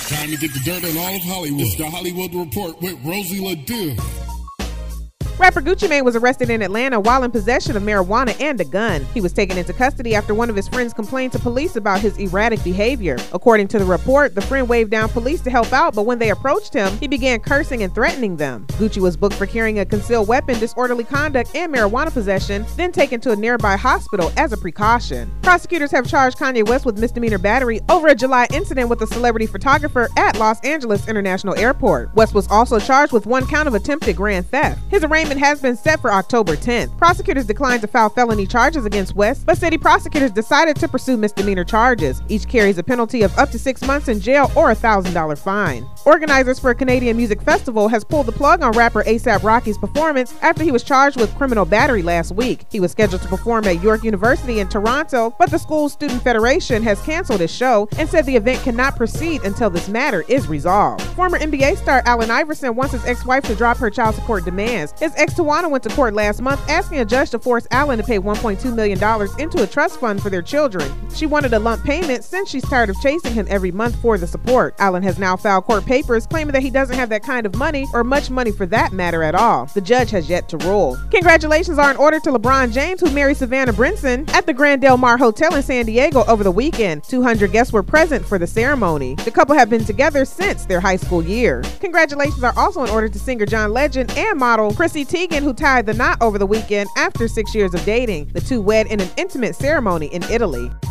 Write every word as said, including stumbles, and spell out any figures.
Time to get the dirt on all of Hollywood. It's the Hollywood Report with Rosie LaDue. Rapper Gucci Mane was arrested in Atlanta while in possession of marijuana and a gun. He was taken into custody after one of his friends complained to police about his erratic behavior. According to the report, the friend waved down police to help out, but when they approached him, he began cursing and threatening them. Gucci was booked for carrying a concealed weapon, disorderly conduct, and marijuana possession, then taken to a nearby hospital as a precaution. Prosecutors have charged Kanye West with misdemeanor battery over a July incident with a celebrity photographer at Los Angeles International Airport. West was also charged with one count of attempted grand theft. His arraignment has been set for October tenth. Prosecutors declined to file felony charges against West, but city prosecutors decided to pursue misdemeanor charges. Each carries a penalty of up to six months in jail or a one thousand dollar fine. Organizers for a Canadian music festival has pulled the plug on rapper A$AP Rocky's performance after he was charged with criminal battery last week. He was scheduled to perform at York University in Toronto, but the school's student federation has canceled his show and said the event cannot proceed until this matter is resolved. Former N B A star Allen Iverson wants his ex-wife to drop her child support demands. His ex Tawana went to court last month asking a judge to force Allen to pay one point two million dollars into a trust fund for their children. She wanted a lump payment since she's tired of chasing him every month for the support. Allen has now filed court papers claiming that he doesn't have that kind of money, or much money for that matter at all. The judge has yet to rule. Congratulations are in order to LeBron James, who married Savannah Brinson at the Grand Del Mar Hotel in San Diego over the weekend. two hundred guests were present for the ceremony. The couple have been together since their high school year. Congratulations are also in order to singer John Legend and model Chrissy Teigen, who tied the knot over the weekend after six years of dating. The two wed in an intimate ceremony in Italy.